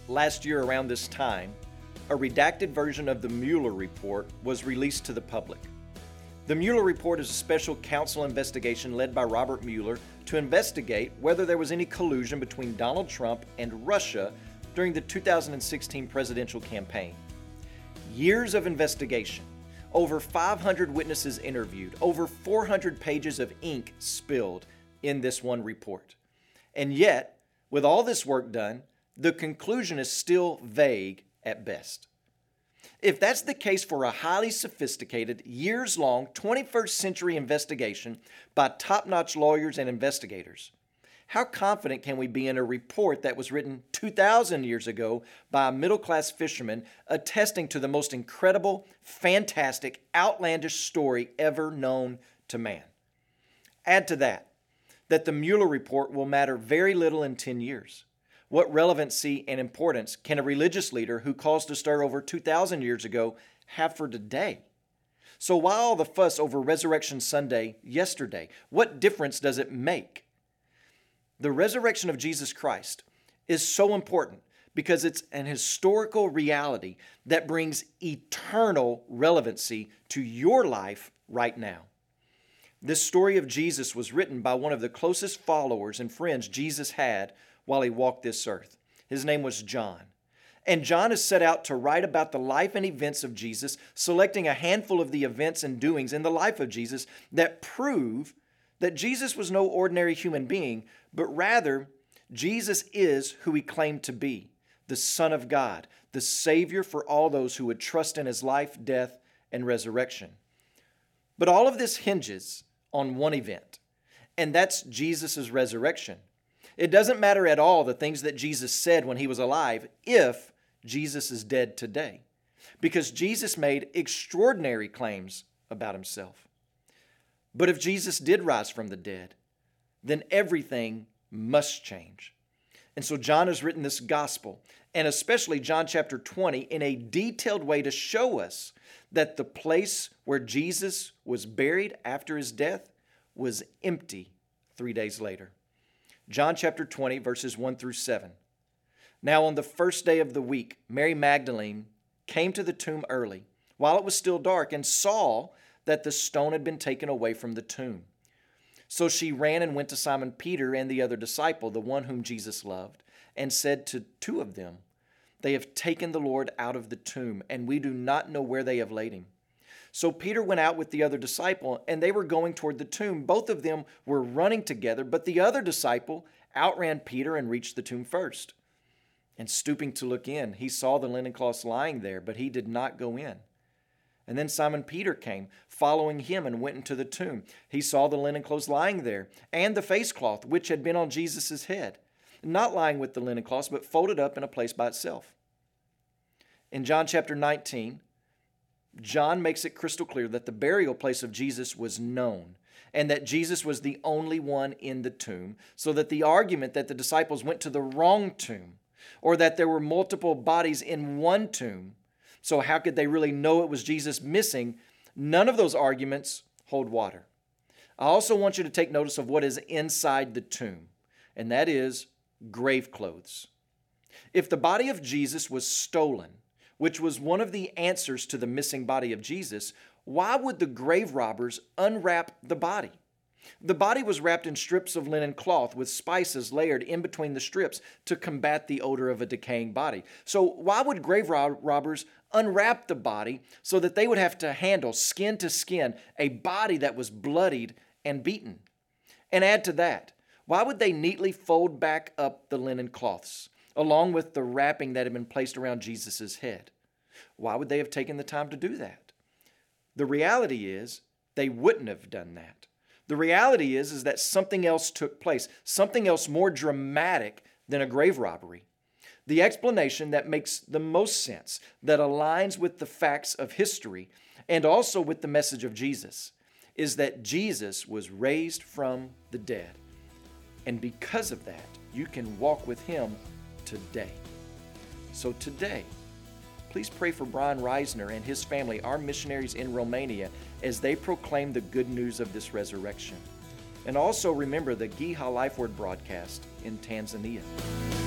Last year around this time, a redacted version of the Mueller report was released to the public. The Mueller report is a special counsel investigation led by Robert Mueller to investigate whether there was any collusion between Donald Trump and Russia during the 2016 presidential campaign. Years of investigation, over 500 witnesses interviewed, over 400 pages of ink spilled in this one report. And yet, with all this work done, the conclusion is still vague at best. If that's the case for a highly sophisticated, years-long, 21st century investigation by top-notch lawyers and investigators, how confident can we be in a report that was written 2,000 years ago by a middle-class fisherman attesting to the most incredible, fantastic, outlandish story ever known to man? Add to that the Mueller report will matter very little in 10 years. What relevancy and importance can a religious leader who caused a stir over 2,000 years ago have for today? So why all the fuss over Resurrection Sunday yesterday? What difference does it make? The resurrection of Jesus Christ is so important because it's an historical reality that brings eternal relevancy to your life right now. This story of Jesus was written by one of the closest followers and friends Jesus had while he walked this earth. His name was John. And John is set out to write about the life and events of Jesus, selecting a handful of the events and doings in the life of Jesus that prove that Jesus was no ordinary human being, but rather Jesus is who he claimed to be, the Son of God, the Savior for all those who would trust in his life, death, and resurrection. But all of this hinges on one event, and that's Jesus' resurrection. It doesn't matter at all the things that Jesus said when he was alive if Jesus is dead today, because Jesus made extraordinary claims about himself. But if Jesus did rise from the dead, then everything must change. And so John has written this gospel, and especially John chapter 20, in a detailed way to show us that the place where Jesus was buried after his death was empty 3 days later. John chapter 20, verses 1 through 7. Now on the first day of the week, Mary Magdalene came to the tomb early, while it was still dark, and saw that the stone had been taken away from the tomb. So she ran and went to Simon Peter and the other disciple, the one whom Jesus loved, and said to two of them, "They have taken the Lord out of the tomb, and we do not know where they have laid him." So Peter went out with the other disciple, and they were going toward the tomb. Both of them were running together, but the other disciple outran Peter and reached the tomb first. And stooping to look in, he saw the linen cloths lying there, but he did not go in. And then Simon Peter came, following him, and went into the tomb. He saw the linen clothes lying there, and the face cloth which had been on Jesus' head, not lying with the linen cloths, but folded up in a place by itself. In John chapter 19, John makes it crystal clear that the burial place of Jesus was known and that Jesus was the only one in the tomb, so that the argument that the disciples went to the wrong tomb or that there were multiple bodies in one tomb, so how could they really know it was Jesus missing? None of those arguments hold water. I also want you to take notice of what is inside the tomb, and that is grave clothes. If the body of Jesus was stolen, which was one of the answers to the missing body of Jesus, why would the grave robbers unwrap the body? The body was wrapped in strips of linen cloth with spices layered in between the strips to combat the odor of a decaying body. So why would grave robbers unwrap the body so that they would have to handle skin to skin a body that was bloodied and beaten? And add to that, why would they neatly fold back up the linen cloths along with the wrapping that had been placed around Jesus' head? Why would they have taken the time to do that? The reality is they wouldn't have done that. The reality is that something else took place, something else more dramatic than a grave robbery. The explanation that makes the most sense, that aligns with the facts of history and also with the message of Jesus, is that Jesus was raised from the dead. And because of that, you can walk with him today. So today, please pray for Brian Reisner and his family, our missionaries in Romania, as they proclaim the good news of this resurrection. And also remember the Giha Life Word broadcast in Tanzania.